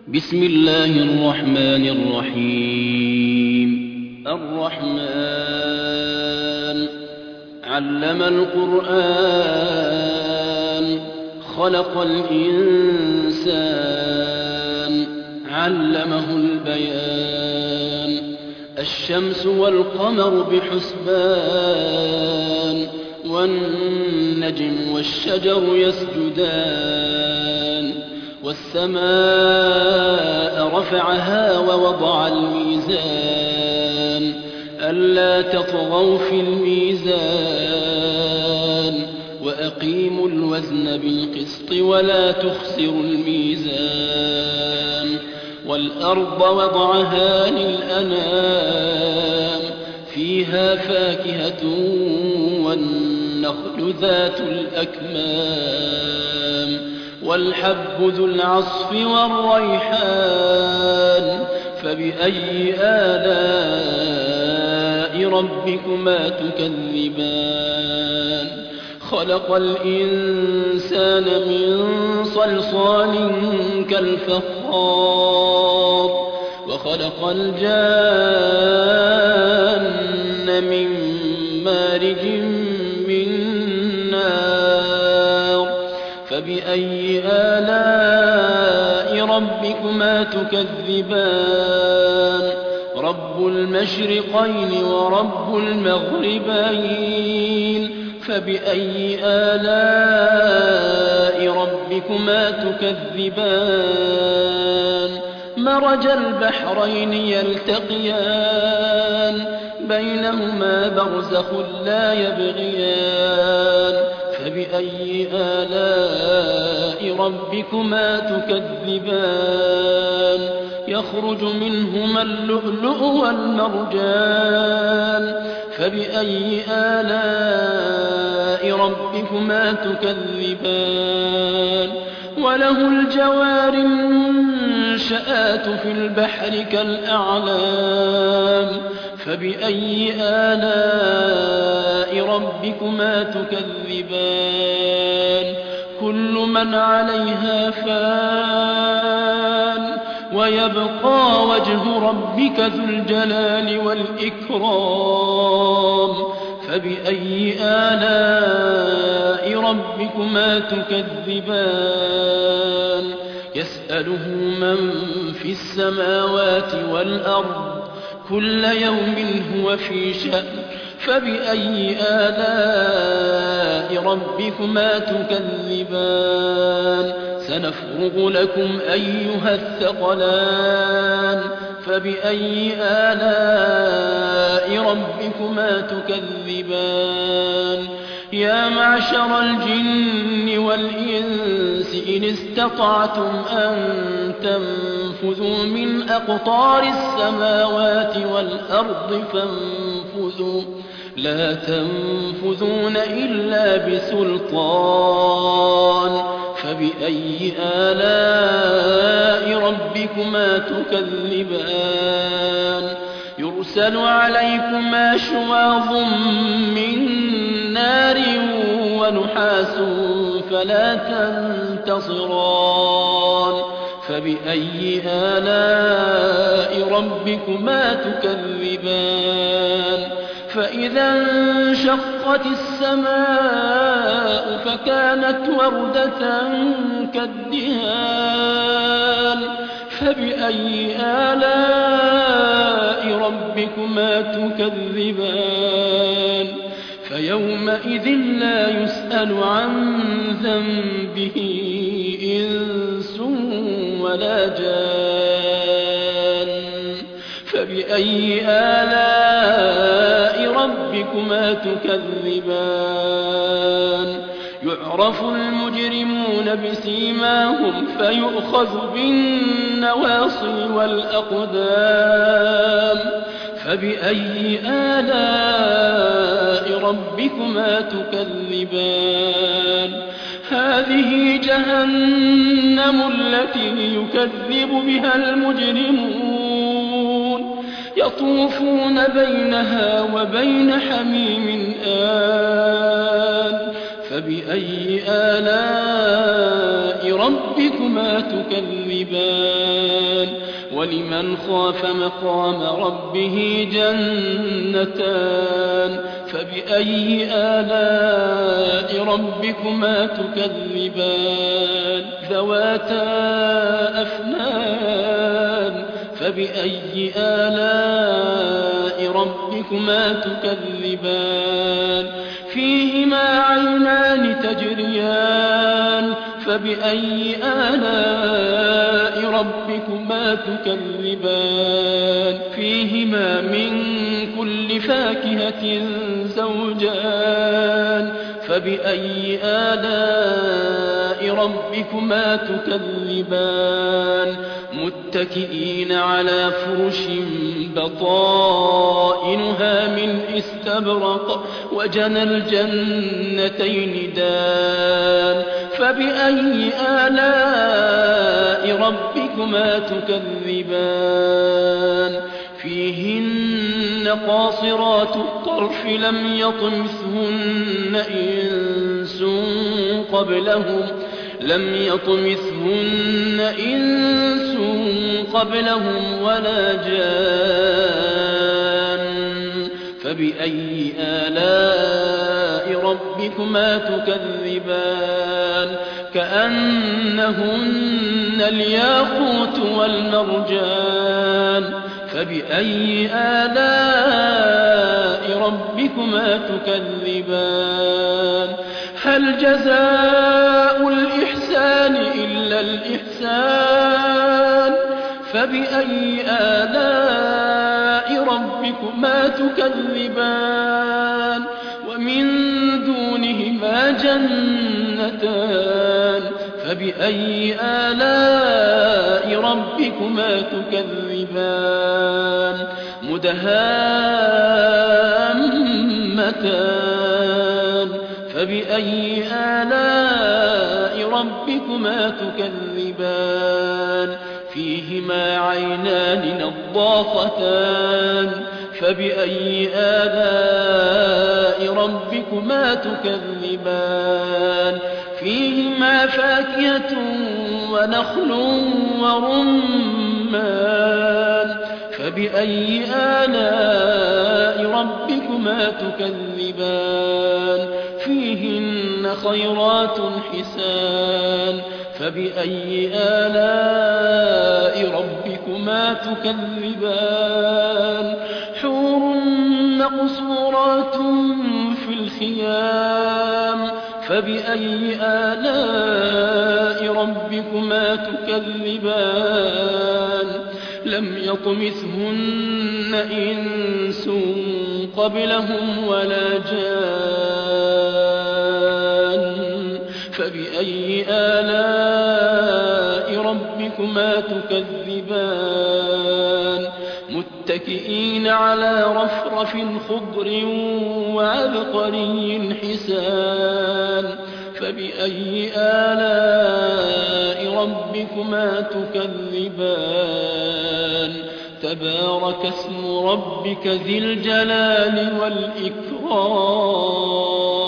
بسم الله الرحمن الرحيم. الرحمن علم القرآن خلق الإنسان علمه البيان. الشمس والقمر بحسبان والنجم والشجر يسجدان والسماء رفعها ووضع الميزان ألا تطغوا في الميزان وأقيموا الوزن بالقسط ولا تخسروا الميزان. والأرض وضعها للأنام فيها فاكهة والنخل ذات الأكمام والحب ذو العصف والريحان فبأي آلاء ربكما تكذبان. خلق الإنسان من صلصال كالفخار وخلق الجان من مارج من نار فبأي آلاء ربكما تكذبان. رب المشرقين ورب المغربين فبأي آلاء ربكما تكذبان. مرج البحرين يلتقيان بينهما برزخ لا يبغيان فبأي آلاء ربكما تكذبان. يخرج منهما اللؤلؤ والمرجان فبأي آلاء ربكما تكذبان. وله الجوار المنشآت في البحر كالأعلام فبأي آلاء ربكما تكذبان. كل من عليها فان ويبقى وجه ربك ذو الجلال والإكرام فبأي آلاء ربكما تكذبان. يسأله من في السماوات والأرض كل يوم هو في شأن فبأي آلاء ربكما تكذبان. سنفرغ لكم أيها الثقلان فبأي آلاء ربكما تكذبان. يا معشر الجن والإنس إن استطعتم أن تنفذوا من أقطار السماوات والأرض فانفذوا لا تنفذون إلا بسلطان فبأي آلاء ربكما تكذبان. يرسل عليكما شواظ من نار ونحاس فلا تنتصران فبأي آلاء ربكما تكذبان. فإذا انشقت السماء فكانت وردة كالدهان فبأي آلاء ربكما تكذبان. فيومئذ لا يسأل عن ذنبه إنس ولا جان فبأي آلاء ربكما تكذبان. يعرف المجرمون بسيماهم فيؤخذ بالنواصي والأقدام فبأي آلاء ربكما تكذبان. هذه جهنم التي يكذب بها المجرمون يطوفون بينها وبين حميم آن فبأي آلاء ربكما تكذبان ولمن خاف مقام ربه جنتان فبأي آلاء ربكما تكذبان ذواتا أفنان فبأي آلاء ربكما تكذبان فيهما عينان تجريان فبأي آلاء ربكما تكذبان فيهما من كل فاكهة زوجان فبأي آلاء ربكما تكذبان متكئين على فرش بطائنها من استبرق وجنى الجنتين دان فبأي آلاء ربكما تكذبان فيهن قاصرات الطرف لم يطمثهن إنس قبلهم ولا جان فبأي آلاء ربكما تكذبان كأنهن الياقوت والمرجان فبأي آلاء ربكما تكذبان هل جزاء الإحسان إلا الإحسان فبأي آلاء ربكما تكذبان ومن دونهما جنتان فبأي آلاء ربكما تكذبان مدهامتان فبأي آلاء ربكما تكذبان فيهما عينان نضاختان فبأي آلاء ربكما تكذبان فيهما فاكهة ونخل ورمان فبأي آلاء ربكما تكذبان فيهن خيرات حسان فبأي آلاء ربكما تكذبان حور مقصورات في الخيام فبأي آلاء ربكما تكذبان لم يطمثهن إنس قبلهم ولا جان فبأي آلاء ربكما تكذبان متكئين على رفرف خضر وعبقري حسان فبأي آلاء ربكما تكذبان تبارك اسم ربك ذي الجلال والإكرام